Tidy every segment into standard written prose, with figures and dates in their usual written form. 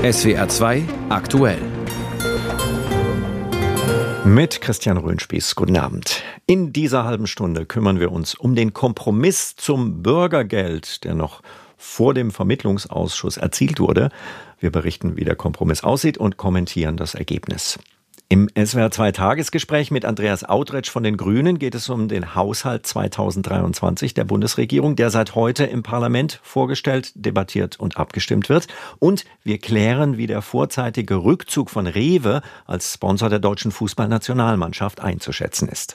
SWR 2 aktuell. Mit Christian Röhnspieß, guten Abend. In dieser halben Stunde kümmern wir uns um den Kompromiss zum Bürgergeld, der noch vor dem Vermittlungsausschuss erzielt wurde. Wir berichten, wie der Kompromiss aussieht und kommentieren das Ergebnis. Im SWR 2 Tagesgespräch mit Andreas Autretsch von den Grünen geht es um den Haushalt 2023 der Bundesregierung, der seit heute im Parlament vorgestellt, debattiert und abgestimmt wird. Und wir klären, wie der vorzeitige Rückzug von Rewe als Sponsor der deutschen Fußballnationalmannschaft einzuschätzen ist.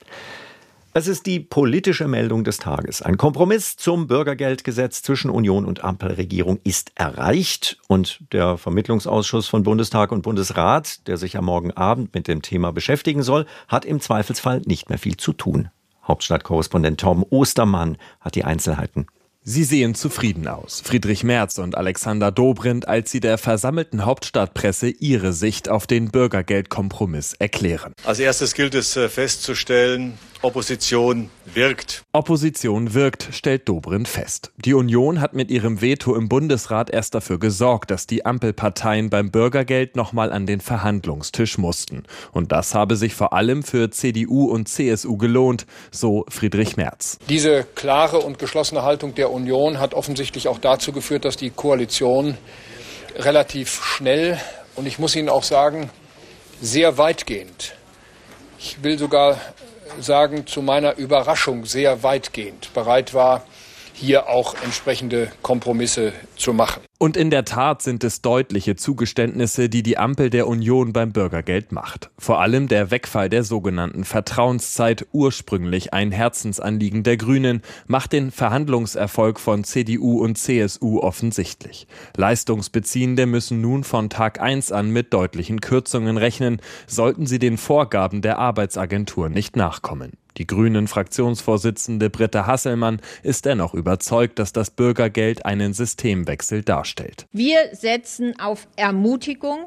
Es ist die politische Meldung des Tages. Ein Kompromiss zum Bürgergeldgesetz zwischen Union und Ampelregierung ist erreicht. Und der Vermittlungsausschuss von Bundestag und Bundesrat, der sich am morgen Abend mit dem Thema beschäftigen soll, hat im Zweifelsfall nicht mehr viel zu tun. Hauptstadtkorrespondent Torben Ostermann hat die Einzelheiten. Sie sehen zufrieden aus, Friedrich Merz und Alexander Dobrindt, als sie der versammelten Hauptstadtpresse ihre Sicht auf den Bürgergeldkompromiss erklären. Als erstes gilt es festzustellen, Opposition wirkt. Opposition wirkt, stellt Dobrindt fest. Die Union hat mit ihrem Veto im Bundesrat erst dafür gesorgt, dass die Ampelparteien beim Bürgergeld nochmal an den Verhandlungstisch mussten. Und das habe sich vor allem für CDU und CSU gelohnt, so Friedrich Merz. Diese klare und geschlossene Haltung der Union hat offensichtlich auch dazu geführt, dass die Koalition relativ schnell und ich muss Ihnen auch sagen, sehr weitgehend, ich will sogar sagen, zu meiner Überraschung sehr weitgehend bereit war, hier auch entsprechende Kompromisse zu machen. Und in der Tat sind es deutliche Zugeständnisse, die die Ampel der Union beim Bürgergeld macht. Vor allem der Wegfall der sogenannten Vertrauenszeit, ursprünglich ein Herzensanliegen der Grünen, macht den Verhandlungserfolg von CDU und CSU offensichtlich. Leistungsbeziehende müssen nun von Tag 1 an mit deutlichen Kürzungen rechnen, sollten sie den Vorgaben der Arbeitsagentur nicht nachkommen. Die Grünen-Fraktionsvorsitzende Britta Hasselmann ist dennoch überzeugt, dass das Bürgergeld einen Systemwechsel darstellt. Wir setzen auf Ermutigung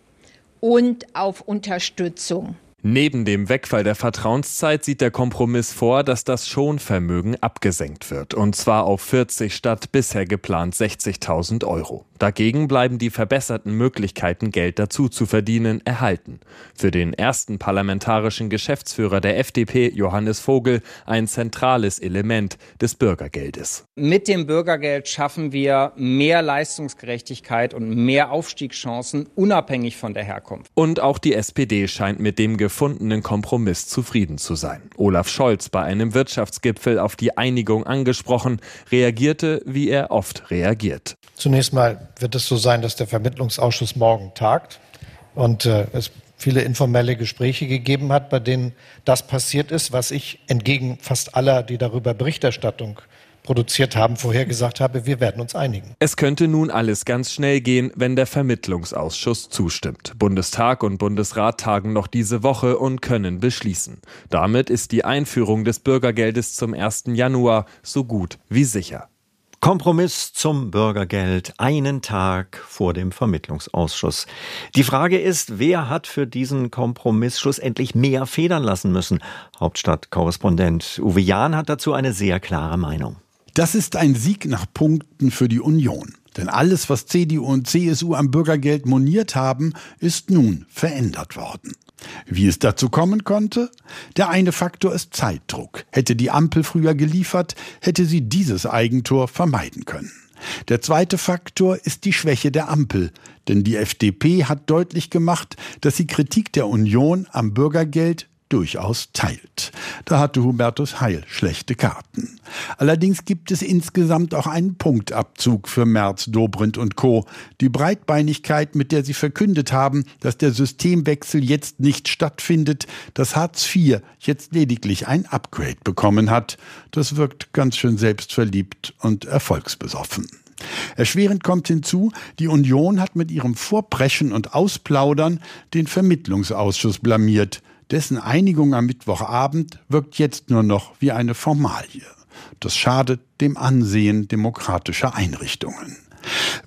und auf Unterstützung. Neben dem Wegfall der Vertrauenszeit sieht der Kompromiss vor, dass das Schonvermögen abgesenkt wird. Und zwar auf 40 statt bisher geplant 60.000 Euro. Dagegen bleiben die verbesserten Möglichkeiten, Geld dazu zu verdienen, erhalten. Für den ersten parlamentarischen Geschäftsführer der FDP, Johannes Vogel, ein zentrales Element des Bürgergeldes. Mit dem Bürgergeld schaffen wir mehr Leistungsgerechtigkeit und mehr Aufstiegschancen, unabhängig von der Herkunft. Und auch die SPD scheint mit dem gefundenen Kompromiss zufrieden zu sein. Olaf Scholz, bei einem Wirtschaftsgipfel auf die Einigung angesprochen, reagierte, wie er oft reagiert. Zunächst mal wird es so sein, dass der Vermittlungsausschuss morgen tagt und es viele informelle Gespräche gegeben hat, bei denen das passiert ist, was ich entgegen fast aller, die darüber Berichterstattung produziert haben, vorhergesagt habe, wir werden uns einigen. Es könnte nun alles ganz schnell gehen, wenn der Vermittlungsausschuss zustimmt. Bundestag und Bundesrat tagen noch diese Woche und können beschließen. Damit ist die Einführung des Bürgergeldes zum 1. Januar so gut wie sicher. Kompromiss zum Bürgergeld, einen Tag vor dem Vermittlungsausschuss. Die Frage ist, wer hat für diesen Kompromiss schlussendlich mehr federn lassen müssen? Hauptstadtkorrespondent Uwe Jahn hat dazu eine sehr klare Meinung. Das ist ein Sieg nach Punkten für die Union. Denn alles, was CDU und CSU am Bürgergeld moniert haben, ist nun verändert worden. Wie es dazu kommen konnte? Der eine Faktor ist Zeitdruck. Hätte die Ampel früher geliefert, hätte sie dieses Eigentor vermeiden können. Der zweite Faktor ist die Schwäche der Ampel, denn die FDP hat deutlich gemacht, dass sie Kritik der Union am Bürgergeld durchaus teilt. Da hatte Hubertus Heil schlechte Karten. Allerdings gibt es insgesamt auch einen Punktabzug für Merz, Dobrindt und Co. Die Breitbeinigkeit, mit der sie verkündet haben, dass der Systemwechsel jetzt nicht stattfindet, dass Hartz IV jetzt lediglich ein Upgrade bekommen hat, das wirkt ganz schön selbstverliebt und erfolgsbesoffen. Erschwerend kommt hinzu, die Union hat mit ihrem Vorpreschen und Ausplaudern den Vermittlungsausschuss blamiert. Dessen Einigung am Mittwochabend wirkt jetzt nur noch wie eine Formalie. Das schadet dem Ansehen demokratischer Einrichtungen.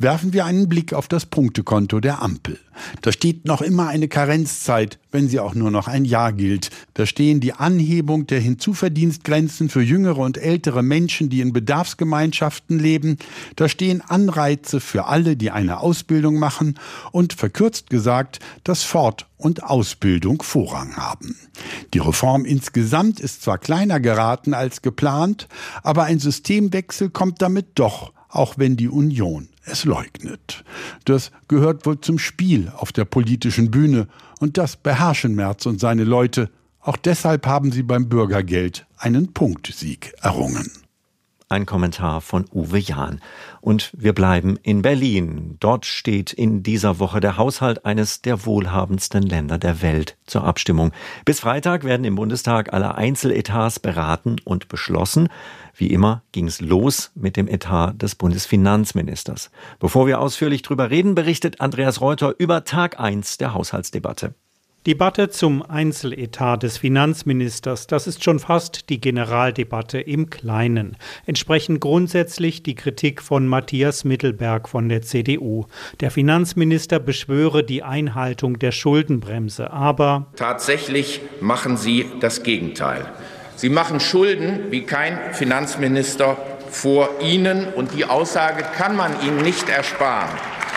Werfen wir einen Blick auf das Punktekonto der Ampel. Da steht noch immer eine Karenzzeit, wenn sie auch nur noch ein Jahr gilt. Da stehen die Anhebung der Hinzuverdienstgrenzen für jüngere und ältere Menschen, die in Bedarfsgemeinschaften leben. Da stehen Anreize für alle, die eine Ausbildung machen und verkürzt gesagt, dass Fort- und Ausbildung Vorrang haben. Die Reform insgesamt ist zwar kleiner geraten als geplant, aber ein Systemwechsel kommt damit doch, auch wenn die Union es leugnet. Das gehört wohl zum Spiel auf der politischen Bühne und das beherrschen Merz und seine Leute. Auch deshalb haben sie beim Bürgergeld einen Punktsieg errungen. Ein Kommentar von Uwe Jahn. Und wir bleiben in Berlin. Dort steht in dieser Woche der Haushalt eines der wohlhabendsten Länder der Welt zur Abstimmung. Bis Freitag werden im Bundestag alle Einzeletats beraten und beschlossen. Wie immer ging es los mit dem Etat des Bundesfinanzministers. Bevor wir ausführlich drüber reden, berichtet Andreas Reuter über Tag 1 der Haushaltsdebatte. Debatte zum Einzeletat des Finanzministers, das ist schon fast die Generaldebatte im Kleinen. Entsprechend grundsätzlich die Kritik von Matthias Mittelberg von der CDU. Der Finanzminister beschwöre die Einhaltung der Schuldenbremse, aber tatsächlich machen Sie das Gegenteil. Sie machen Schulden wie kein Finanzminister vor Ihnen, und die Aussage kann man Ihnen nicht ersparen.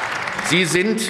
Sie sind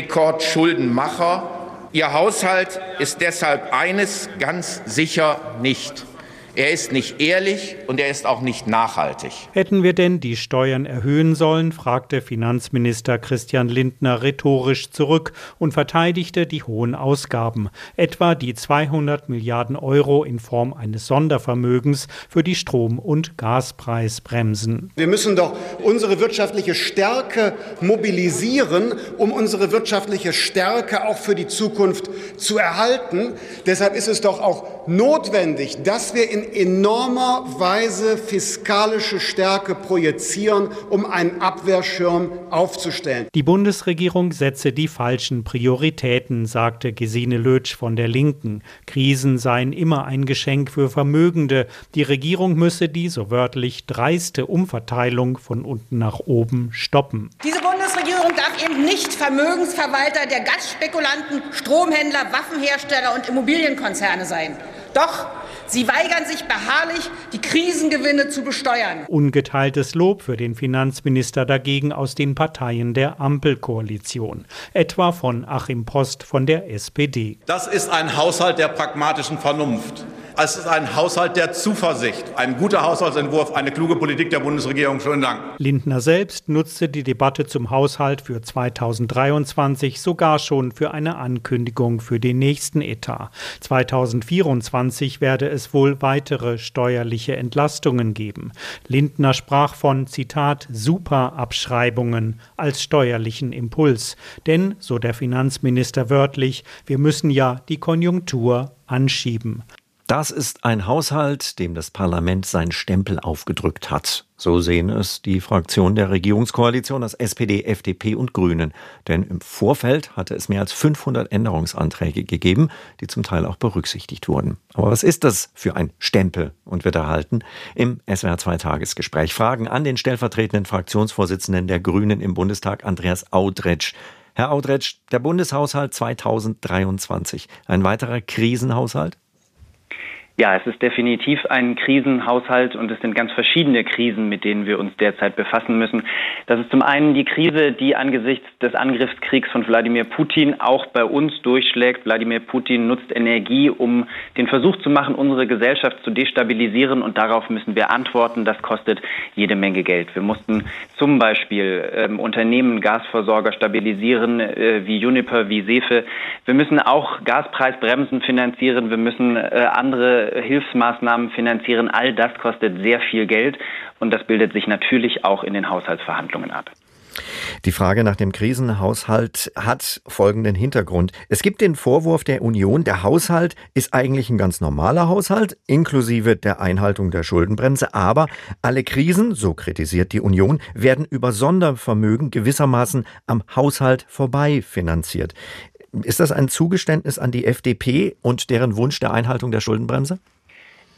Rekordschuldenmacher. Ihr Haushalt ist deshalb eines ganz sicher nicht. Er ist nicht ehrlich und er ist auch nicht nachhaltig. Hätten wir denn die Steuern erhöhen sollen, fragte Finanzminister Christian Lindner rhetorisch zurück und verteidigte die hohen Ausgaben, etwa die 200 Milliarden Euro in Form eines Sondervermögens für die Strom- und Gaspreisbremsen. Wir müssen doch unsere wirtschaftliche Stärke mobilisieren, um unsere wirtschaftliche Stärke auch für die Zukunft zu erhalten. Deshalb ist es doch auch notwendig, dass wir in enormer Weise fiskalische Stärke projizieren, um einen Abwehrschirm aufzustellen. Die Bundesregierung setze die falschen Prioritäten, sagte Gesine Lötsch von der Linken. Krisen seien immer ein Geschenk für Vermögende. Die Regierung müsse die, so wörtlich, dreiste Umverteilung von unten nach oben stoppen. Diese Bundesregierung darf eben nicht Vermögensverwalter der Gasspekulanten, Stromhändler, Waffenhersteller und Immobilienkonzerne sein. Doch sie weigern sich beharrlich, die Krisengewinne zu besteuern. Ungeteiltes Lob für den Finanzminister dagegen aus den Parteien der Ampelkoalition, etwa von Achim Post von der SPD. Das ist ein Haushalt der pragmatischen Vernunft. Es ist ein Haushalt der Zuversicht. Ein guter Haushaltsentwurf, eine kluge Politik der Bundesregierung. Schönen Dank. Lindner selbst nutzte die Debatte zum Haushalt für 2023 sogar schon für eine Ankündigung für den nächsten Etat. 2024 werde es wohl weitere steuerliche Entlastungen geben. Lindner sprach von, Zitat, Superabschreibungen als steuerlichen Impuls. Denn, so der Finanzminister wörtlich, wir müssen ja die Konjunktur anschieben. Das ist ein Haushalt, dem das Parlament seinen Stempel aufgedrückt hat. So sehen es die Fraktionen der Regierungskoalition aus SPD, FDP und Grünen. Denn im Vorfeld hatte es mehr als 500 Änderungsanträge gegeben, die zum Teil auch berücksichtigt wurden. Aber was ist das für ein Stempel und wird erhalten? Im SWR2-Tagesgespräch Fragen an den stellvertretenden Fraktionsvorsitzenden der Grünen im Bundestag, Andreas Audretsch. Herr Audretsch, der Bundeshaushalt 2023, ein weiterer Krisenhaushalt? Ja, es ist definitiv ein Krisenhaushalt und es sind ganz verschiedene Krisen, mit denen wir uns derzeit befassen müssen. Das ist zum einen die Krise, die angesichts des Angriffskriegs von Wladimir Putin auch bei uns durchschlägt. Wladimir Putin nutzt Energie, um den Versuch zu machen, unsere Gesellschaft zu destabilisieren, und darauf müssen wir antworten. Das kostet jede Menge Geld. Wir mussten zum Beispiel Unternehmen, Gasversorger stabilisieren, wie Uniper, wie Sefe. Wir müssen auch Gaspreisbremsen finanzieren. Wir müssen andere Hilfsmaßnahmen finanzieren. All das kostet sehr viel Geld und das bildet sich natürlich auch in den Haushaltsverhandlungen ab. Die Frage nach dem Krisenhaushalt hat folgenden Hintergrund. Es gibt den Vorwurf der Union, der Haushalt ist eigentlich ein ganz normaler Haushalt, inklusive der Einhaltung der Schuldenbremse, aber alle Krisen, so kritisiert die Union, werden über Sondervermögen gewissermaßen am Haushalt vorbei finanziert. Ist das ein Zugeständnis an die FDP und deren Wunsch der Einhaltung der Schuldenbremse?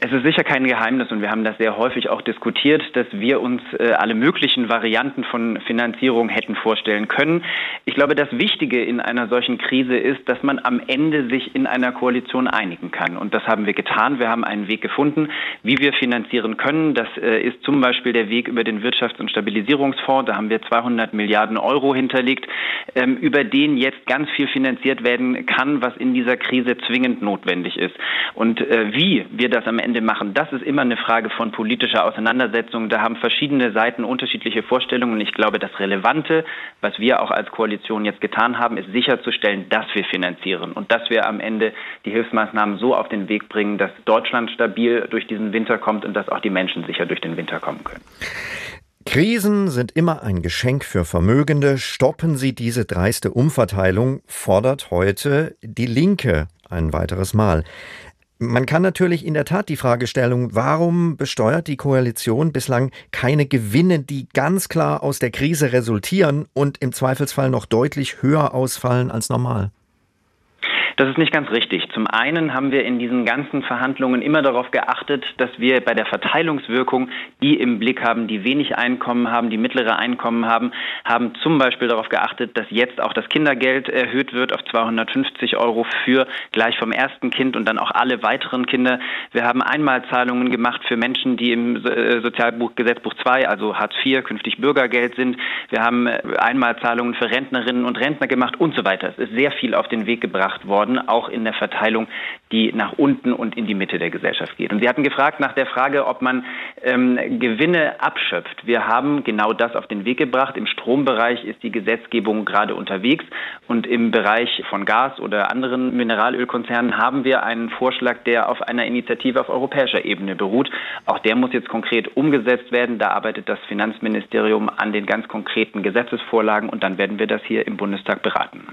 Es ist sicher kein Geheimnis und wir haben das sehr häufig auch diskutiert, dass wir uns alle möglichen Varianten von Finanzierung hätten vorstellen können. Ich glaube, das Wichtige in einer solchen Krise ist, dass man am Ende sich in einer Koalition einigen kann. Und das haben wir getan. Wir haben einen Weg gefunden, wie wir finanzieren können. Das ist zum Beispiel der Weg über den Wirtschafts- und Stabilisierungsfonds. Da haben wir 200 Milliarden Euro hinterlegt, über den jetzt ganz viel finanziert werden kann, was in dieser Krise zwingend notwendig ist. Und wie wir das am Ende machen, das ist immer eine Frage von politischer Auseinandersetzung. Da haben verschiedene Seiten unterschiedliche Vorstellungen. Und ich glaube, das Relevante, was wir auch als Koalition jetzt getan haben, ist sicherzustellen, dass wir finanzieren und dass wir am Ende die Hilfsmaßnahmen so auf den Weg bringen, dass Deutschland stabil durch diesen Winter kommt und dass auch die Menschen sicher durch den Winter kommen können. Krisen sind immer ein Geschenk für Vermögende. Stoppen Sie diese dreiste Umverteilung, fordert heute die Linke ein weiteres Mal. Man kann natürlich in der Tat die Fragestellung, warum besteuert die Koalition bislang keine Gewinne, die ganz klar aus der Krise resultieren und im Zweifelsfall noch deutlich höher ausfallen als normal? Das ist nicht ganz richtig. Zum einen haben wir in diesen ganzen Verhandlungen immer darauf geachtet, dass wir bei der Verteilungswirkung die im Blick haben, die wenig Einkommen haben, die mittlere Einkommen haben zum Beispiel darauf geachtet, dass jetzt auch das Kindergeld erhöht wird auf 250 € für gleich vom ersten Kind und dann auch alle weiteren Kinder. Wir haben Einmalzahlungen gemacht für Menschen, die im Sozialgesetzbuch 2, also Hartz IV, künftig Bürgergeld sind. Wir haben Einmalzahlungen für Rentnerinnen und Rentner gemacht und so weiter. Es ist sehr viel auf den Weg gebracht worden, auch in der Verteilung, die nach unten und in die Mitte der Gesellschaft geht. Und Sie hatten gefragt nach der Frage, ob man Gewinne abschöpft. Wir haben genau das auf den Weg gebracht. Im Strombereich ist die Gesetzgebung gerade unterwegs und im Bereich von Gas oder anderen Mineralölkonzernen haben wir einen Vorschlag, der auf einer Initiative auf europäischer Ebene beruht. Auch der muss jetzt konkret umgesetzt werden. Da arbeitet das Finanzministerium an den ganz konkreten Gesetzesvorlagen und dann werden wir das hier im Bundestag beraten.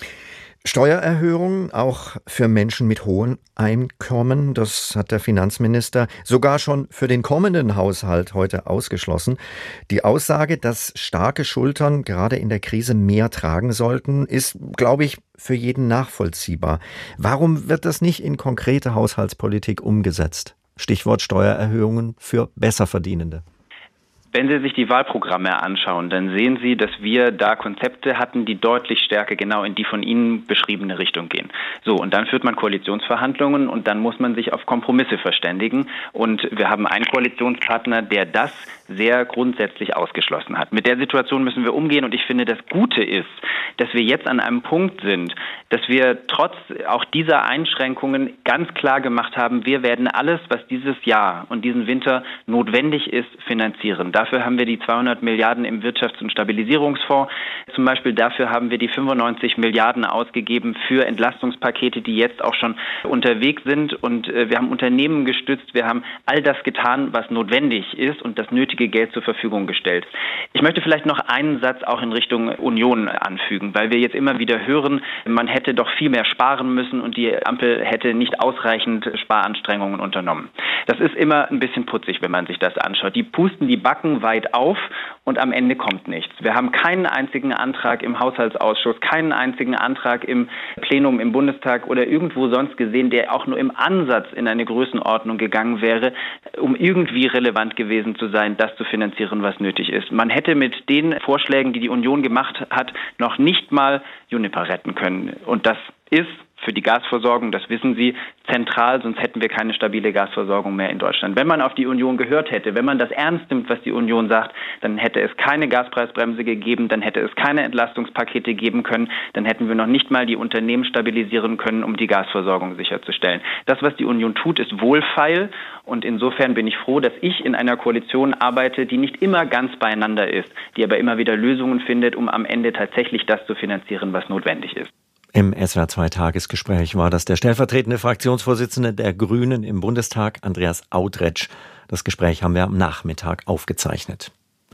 Steuererhöhungen auch für Menschen mit hohen Einkommen, das hat der Finanzminister sogar schon für den kommenden Haushalt heute ausgeschlossen. Die Aussage, dass starke Schultern gerade in der Krise mehr tragen sollten, ist, glaube ich, für jeden nachvollziehbar. Warum wird das nicht in konkrete Haushaltspolitik umgesetzt? Stichwort Steuererhöhungen für Besserverdienende. Wenn Sie sich die Wahlprogramme anschauen, dann sehen Sie, dass wir da Konzepte hatten, die deutlich stärker genau in die von Ihnen beschriebene Richtung gehen. So, und dann führt man Koalitionsverhandlungen und dann muss man sich auf Kompromisse verständigen. Und wir haben einen Koalitionspartner, der das sehr grundsätzlich ausgeschlossen hat. Mit der Situation müssen wir umgehen und ich finde, das Gute ist, dass wir jetzt an einem Punkt sind, dass wir trotz auch dieser Einschränkungen ganz klar gemacht haben, wir werden alles, was dieses Jahr und diesen Winter notwendig ist, finanzieren. Dafür haben wir die 200 Milliarden im Wirtschafts- und Stabilisierungsfonds. Zum Beispiel dafür haben wir die 95 Milliarden ausgegeben für Entlastungspakete, die jetzt auch schon unterwegs sind. Und wir haben Unternehmen gestützt. Wir haben all das getan, was notwendig ist und das nötige Geld zur Verfügung gestellt. Ich möchte vielleicht noch einen Satz auch in Richtung Union anfügen, weil wir jetzt immer wieder hören, man hätte doch viel mehr sparen müssen und die Ampel hätte nicht ausreichend Sparanstrengungen unternommen. Das ist immer ein bisschen putzig, wenn man sich das anschaut. Die pusten die Backen weit auf und am Ende kommt nichts. Wir haben keinen einzigen Antrag im Haushaltsausschuss, keinen einzigen Antrag im Plenum im Bundestag oder irgendwo sonst gesehen, der auch nur im Ansatz in eine Größenordnung gegangen wäre, um irgendwie relevant gewesen zu sein, das zu finanzieren, was nötig ist. Man hätte mit den Vorschlägen, die die Union gemacht hat, noch nicht mal Juniper retten können. Und das ist für die Gasversorgung, das wissen Sie, zentral, sonst hätten wir keine stabile Gasversorgung mehr in Deutschland. Wenn man auf die Union gehört hätte, wenn man das ernst nimmt, was die Union sagt, dann hätte es keine Gaspreisbremse gegeben, dann hätte es keine Entlastungspakete geben können, dann hätten wir noch nicht mal die Unternehmen stabilisieren können, um die Gasversorgung sicherzustellen. Das, was die Union tut, ist wohlfeil und insofern bin ich froh, dass ich in einer Koalition arbeite, die nicht immer ganz beieinander ist, die aber immer wieder Lösungen findet, um am Ende tatsächlich das zu finanzieren, was notwendig ist. Im SWR2-Tagesgespräch war das der stellvertretende Fraktionsvorsitzende der Grünen im Bundestag, Andreas Audretsch. Das Gespräch haben wir am Nachmittag aufgezeichnet.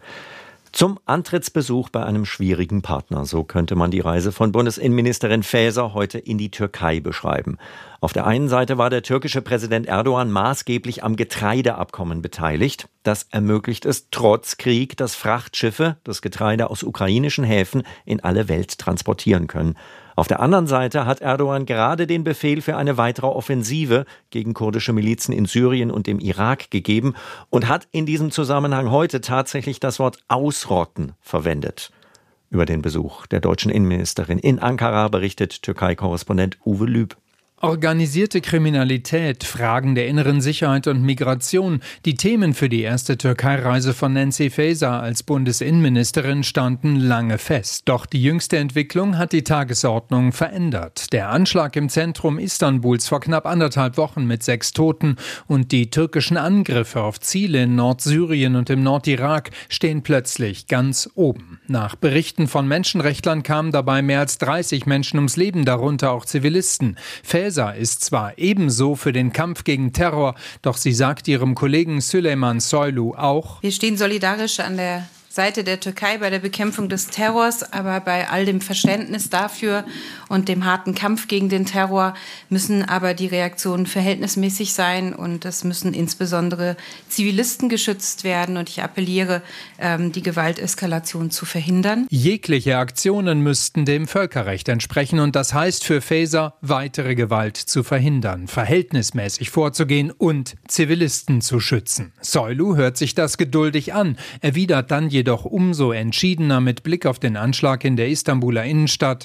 Zum Antrittsbesuch bei einem schwierigen Partner. So könnte man die Reise von Bundesinnenministerin Faeser heute in die Türkei beschreiben. Auf der einen Seite war der türkische Präsident Erdogan maßgeblich am Getreideabkommen beteiligt. Das ermöglicht es trotz Krieg, dass Frachtschiffe das Getreide aus ukrainischen Häfen in alle Welt transportieren können. Auf der anderen Seite hat Erdogan gerade den Befehl für eine weitere Offensive gegen kurdische Milizen in Syrien und dem Irak gegeben und hat in diesem Zusammenhang heute tatsächlich das Wort ausrotten verwendet. Über den Besuch der deutschen Innenministerin in Ankara berichtet Türkei-Korrespondent Uwe Lüb. Organisierte Kriminalität, Fragen der inneren Sicherheit und Migration, die Themen für die erste Türkei-Reise von Nancy Faeser als Bundesinnenministerin standen lange fest. Doch die jüngste Entwicklung hat die Tagesordnung verändert. Der Anschlag im Zentrum Istanbuls vor knapp 1,5 Wochen mit 6 Toten und die türkischen Angriffe auf Ziele in Nordsyrien und im Nordirak stehen plötzlich ganz oben. Nach Berichten von Menschenrechtlern kamen dabei mehr als 30 Menschen ums Leben, darunter auch Zivilisten. Faeser ist zwar ebenso für den Kampf gegen Terror, doch sie sagt ihrem Kollegen Süleyman Soylu auch: Wir stehen solidarisch an der Seite der Türkei bei der Bekämpfung des Terrors, aber bei all dem Verständnis dafür und dem harten Kampf gegen den Terror müssen aber die Reaktionen verhältnismäßig sein und es müssen insbesondere Zivilisten geschützt werden und ich appelliere, die Gewalteskalation zu verhindern. Jegliche Aktionen müssten dem Völkerrecht entsprechen und das heißt für Faeser, weitere Gewalt zu verhindern, verhältnismäßig vorzugehen und Zivilisten zu schützen. Soylu hört sich das geduldig an, erwidert dann jedoch umso entschiedener mit Blick auf den Anschlag in der Istanbuler Innenstadt.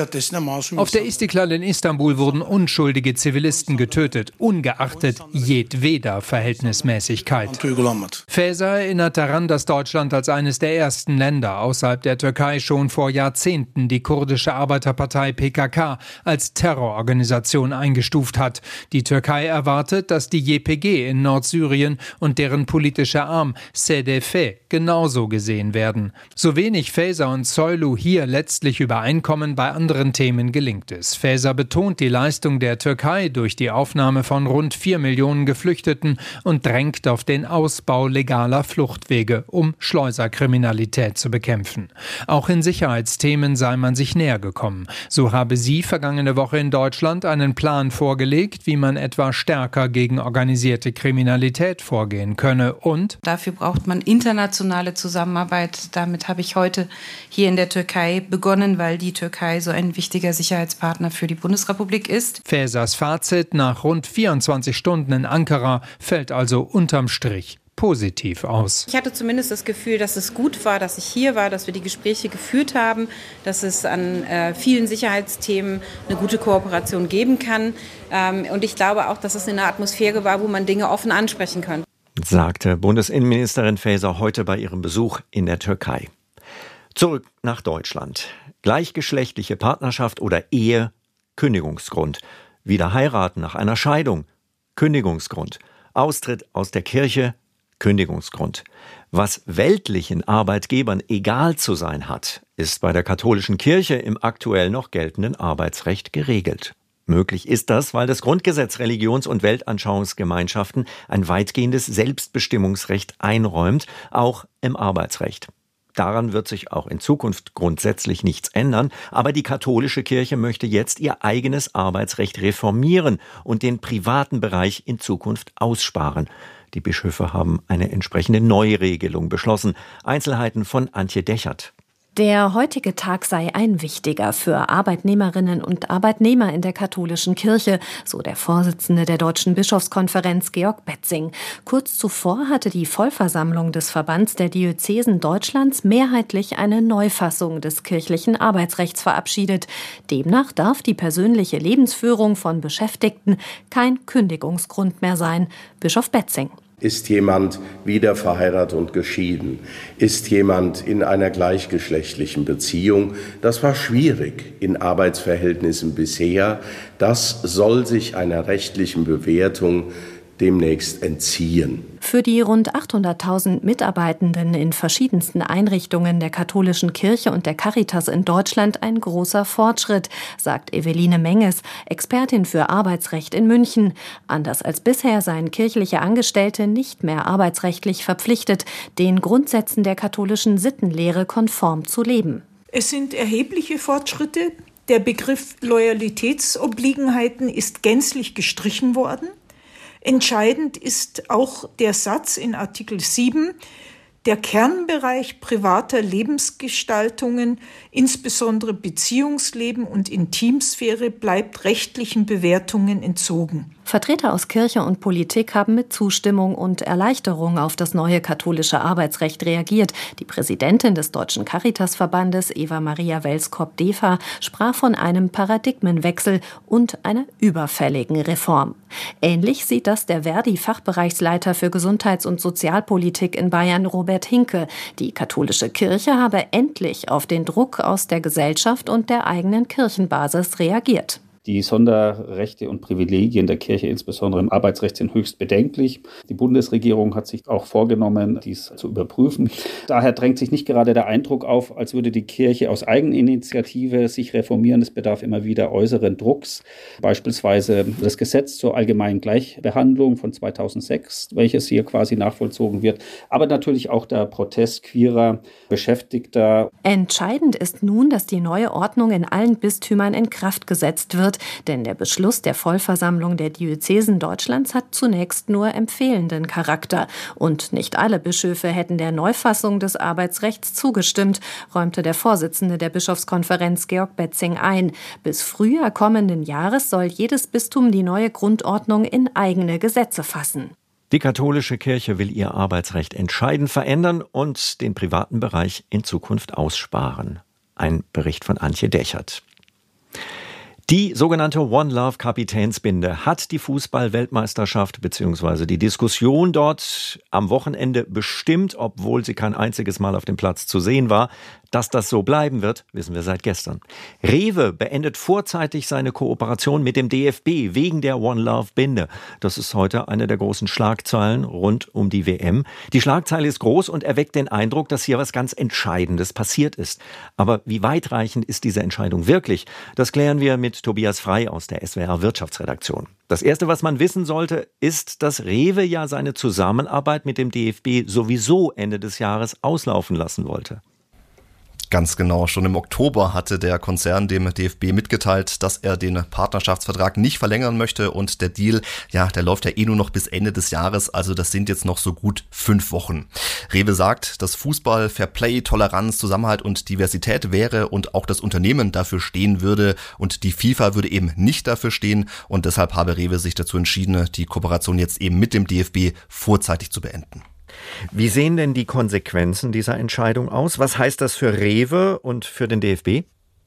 Auf der Istiklal in Istanbul wurden unschuldige Zivilisten getötet, ungeachtet jedweder Verhältnismäßigkeit. Faeser erinnert daran, dass Deutschland als eines der ersten Länder außerhalb der Türkei schon vor Jahrzehnten die kurdische Arbeiterpartei PKK als Terrororganisation eingestuft hat. Die Türkei erwartet, dass die YPG in Nordsyrien und deren politischer Arm SDF genauso gesehen werden. So wenig Faeser und Soylu hier letztlich übereinkommen, bei anderen Themen gelingt es. Faeser betont die Leistung der Türkei durch die Aufnahme von rund 4 Millionen Geflüchteten und drängt auf den Ausbau legaler Fluchtwege, um Schleuserkriminalität zu bekämpfen. Auch in Sicherheitsthemen sei man sich näher gekommen. So habe sie vergangene Woche in Deutschland einen Plan vorgelegt, wie man etwa stärker gegen organisierte Kriminalität vorgehen könne und dafür braucht man internationale Zusammenarbeit. Damit habe ich heute hier in der Türkei begonnen, weil die Türkei so ein wichtiger Sicherheitspartner für die Bundesrepublik ist. Faesers Fazit nach rund 24 Stunden in Ankara fällt also unterm Strich positiv aus. Ich hatte zumindest das Gefühl, dass es gut war, dass ich hier war, dass wir die Gespräche geführt haben, dass es an vielen Sicherheitsthemen eine gute Kooperation geben kann. Und ich glaube auch, dass es eine Atmosphäre war, wo man Dinge offen ansprechen kann. Sagte Bundesinnenministerin Faeser heute bei ihrem Besuch in der Türkei. Zurück nach Deutschland. Gleichgeschlechtliche Partnerschaft oder Ehe, Kündigungsgrund. Wieder heiraten nach einer Scheidung, Kündigungsgrund. Austritt aus der Kirche, Kündigungsgrund. Was weltlichen Arbeitgebern egal zu sein hat, ist bei der katholischen Kirche im aktuell noch geltenden Arbeitsrecht geregelt. Möglich ist das, weil das Grundgesetz Religions- und Weltanschauungsgemeinschaften ein weitgehendes Selbstbestimmungsrecht einräumt, auch im Arbeitsrecht. Daran wird sich auch in Zukunft grundsätzlich nichts ändern, aber die katholische Kirche möchte jetzt ihr eigenes Arbeitsrecht reformieren und den privaten Bereich in Zukunft aussparen. Die Bischöfe haben eine entsprechende Neuregelung beschlossen. Einzelheiten von Antje Dechert. Der heutige Tag sei ein wichtiger für Arbeitnehmerinnen und Arbeitnehmer in der katholischen Kirche, so der Vorsitzende der Deutschen Bischofskonferenz Georg Betzing. Kurz zuvor hatte die Vollversammlung des Verbands der Diözesen Deutschlands mehrheitlich eine Neufassung des kirchlichen Arbeitsrechts verabschiedet. Demnach darf die persönliche Lebensführung von Beschäftigten kein Kündigungsgrund mehr sein. Bischof Betzing. Ist jemand wieder verheiratet und geschieden? Ist jemand in einer gleichgeschlechtlichen Beziehung? Das war schwierig in Arbeitsverhältnissen bisher. Das soll sich einer rechtlichen Bewertung demnächst entziehen. Für die rund 800.000 Mitarbeitenden in verschiedensten Einrichtungen der katholischen Kirche und der Caritas in Deutschland ein großer Fortschritt, sagt Eveline Menges, Expertin für Arbeitsrecht in München. Anders als bisher seien kirchliche Angestellte nicht mehr arbeitsrechtlich verpflichtet, den Grundsätzen der katholischen Sittenlehre konform zu leben. Es sind erhebliche Fortschritte. Der Begriff Loyalitätsobliegenheiten ist gänzlich gestrichen worden. Entscheidend ist auch der Satz in Artikel 7, der Kernbereich privater Lebensgestaltungen, insbesondere Beziehungsleben und Intimsphäre, bleibt rechtlichen Bewertungen entzogen. Vertreter aus Kirche und Politik haben mit Zustimmung und Erleichterung auf das neue katholische Arbeitsrecht reagiert. Die Präsidentin des Deutschen Caritasverbandes, Eva-Maria Welskop-Defa, sprach von einem Paradigmenwechsel und einer überfälligen Reform. Ähnlich sieht das der Verdi-Fachbereichsleiter für Gesundheits- und Sozialpolitik in Bayern, Robert Hinke. Die katholische Kirche habe endlich auf den Druck aus der Gesellschaft und der eigenen Kirchenbasis reagiert. Die Sonderrechte und Privilegien der Kirche, insbesondere im Arbeitsrecht, sind höchst bedenklich. Die Bundesregierung hat sich auch vorgenommen, dies zu überprüfen. Daher drängt sich nicht gerade der Eindruck auf, als würde die Kirche aus Eigeninitiative sich reformieren. Es bedarf immer wieder äußeren Drucks. Beispielsweise das Gesetz zur allgemeinen Gleichbehandlung von 2006, welches hier quasi nachvollzogen wird. Aber natürlich auch der Protest queerer Beschäftigter. Entscheidend ist nun, dass die neue Ordnung in allen Bistümern in Kraft gesetzt wird. Denn der Beschluss der Vollversammlung der Diözesen Deutschlands hat zunächst nur empfehlenden Charakter. Und nicht alle Bischöfe hätten der Neufassung des Arbeitsrechts zugestimmt, räumte der Vorsitzende der Bischofskonferenz Georg Betzing ein. Bis Frühjahr kommenden Jahres soll jedes Bistum die neue Grundordnung in eigene Gesetze fassen. Die katholische Kirche will ihr Arbeitsrecht entscheidend verändern und den privaten Bereich in Zukunft aussparen. Ein Bericht von Antje Dechert. Die sogenannte One Love Kapitänsbinde hat die Fußball-Weltmeisterschaft bzw. die Diskussion dort am Wochenende bestimmt, obwohl sie kein einziges Mal auf dem Platz zu sehen war. Dass das so bleiben wird, wissen wir seit gestern. Rewe beendet vorzeitig seine Kooperation mit dem DFB wegen der One Love Binde. Das ist heute eine der großen Schlagzeilen rund um die WM. Die Schlagzeile ist groß und erweckt den Eindruck, dass hier was ganz Entscheidendes passiert ist. Aber wie weitreichend ist diese Entscheidung wirklich? Das klären wir mit Tobias Frei aus der SWR Wirtschaftsredaktion. Das Erste, was man wissen sollte, ist, dass Rewe ja seine Zusammenarbeit mit dem DFB sowieso Ende des Jahres auslaufen lassen wollte. Ganz genau. Schon im Oktober hatte der Konzern dem DFB mitgeteilt, dass er den Partnerschaftsvertrag nicht verlängern möchte und der Deal, der läuft ja nur noch bis Ende des Jahres, also das sind jetzt noch so gut 5 Wochen. Rewe sagt, dass Fußball, Fairplay, Toleranz, Zusammenhalt und Diversität wäre und auch das Unternehmen dafür stehen würde und die FIFA würde eben nicht dafür stehen und deshalb habe Rewe sich dazu entschieden, die Kooperation jetzt eben mit dem DFB vorzeitig zu beenden. Wie sehen denn die Konsequenzen dieser Entscheidung aus? Was heißt das für Rewe und für den DFB?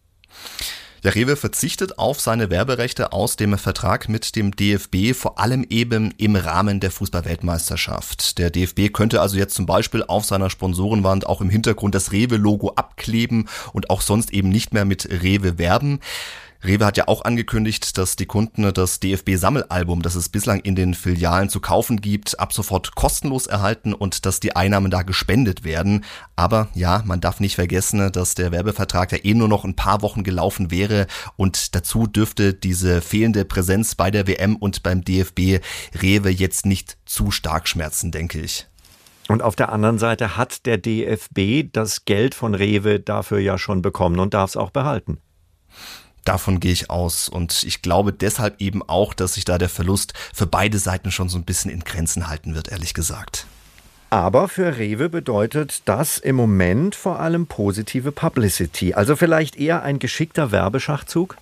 Ja, Rewe verzichtet auf seine Werberechte aus dem Vertrag mit dem DFB, vor allem eben im Rahmen der Fußball-Weltmeisterschaft. Der DFB könnte also jetzt zum Beispiel auf seiner Sponsorenwand auch im Hintergrund das Rewe-Logo abkleben und auch sonst eben nicht mehr mit Rewe werben. Rewe hat ja auch angekündigt, dass die Kunden das DFB-Sammelalbum, das es bislang in den Filialen zu kaufen gibt, ab sofort kostenlos erhalten und dass die Einnahmen da gespendet werden. Aber ja, man darf nicht vergessen, dass der Werbevertrag ja nur noch ein paar Wochen gelaufen wäre und dazu dürfte diese fehlende Präsenz bei der WM und beim DFB Rewe jetzt nicht zu stark schmerzen, denke ich. Und auf der anderen Seite hat der DFB das Geld von Rewe dafür ja schon bekommen und darf es auch behalten. Davon gehe ich aus und ich glaube deshalb eben auch, dass sich da der Verlust für beide Seiten schon so ein bisschen in Grenzen halten wird, ehrlich gesagt. Aber für Rewe bedeutet das im Moment vor allem positive Publicity, also vielleicht eher ein geschickter Werbeschachzug?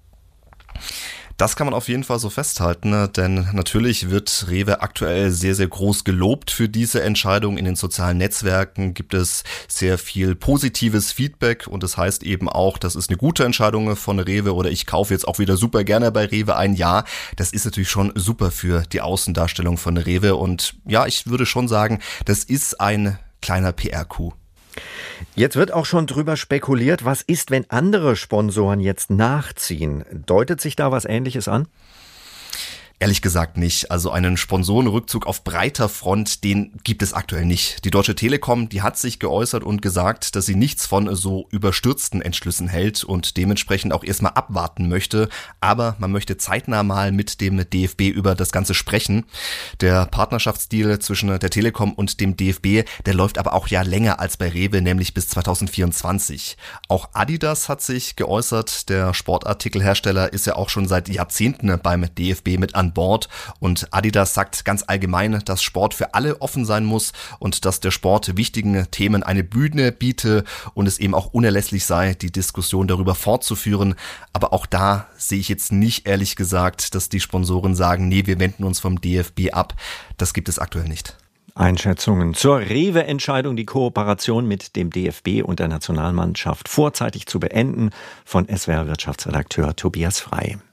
Das kann man auf jeden Fall so festhalten, denn natürlich wird Rewe aktuell sehr, sehr groß gelobt für diese Entscheidung. In den sozialen Netzwerken gibt es sehr viel positives Feedback und das heißt eben auch, das ist eine gute Entscheidung von Rewe oder ich kaufe jetzt auch wieder super gerne bei Rewe ein. Ja, das ist natürlich schon super für die Außendarstellung von Rewe und ja, ich würde schon sagen, das ist ein kleiner PR-Coup. Jetzt wird auch schon drüber spekuliert, was ist, wenn andere Sponsoren jetzt nachziehen? Deutet sich da was Ähnliches an? Ehrlich gesagt nicht. Also einen Sponsorenrückzug auf breiter Front, den gibt es aktuell nicht. Die Deutsche Telekom, die hat sich geäußert und gesagt, dass sie nichts von so überstürzten Entschlüssen hält und dementsprechend auch erstmal abwarten möchte. Aber man möchte zeitnah mal mit dem DFB über das Ganze sprechen. Der Partnerschaftsdeal zwischen der Telekom und dem DFB, der läuft aber auch ja länger als bei Rewe, nämlich bis 2024. Auch Adidas hat sich geäußert. Der Sportartikelhersteller ist ja auch schon seit Jahrzehnten beim DFB mit an Bord und Adidas sagt ganz allgemein, dass Sport für alle offen sein muss und dass der Sport wichtigen Themen eine Bühne biete und es eben auch unerlässlich sei, die Diskussion darüber fortzuführen. Aber auch da sehe ich jetzt nicht, ehrlich gesagt, dass die Sponsoren sagen, nee, wir wenden uns vom DFB ab. Das gibt es aktuell nicht. Einschätzungen zur Rewe-Entscheidung, die Kooperation mit dem DFB und der Nationalmannschaft vorzeitig zu beenden, von SWR-Wirtschaftsredakteur Tobias Frei.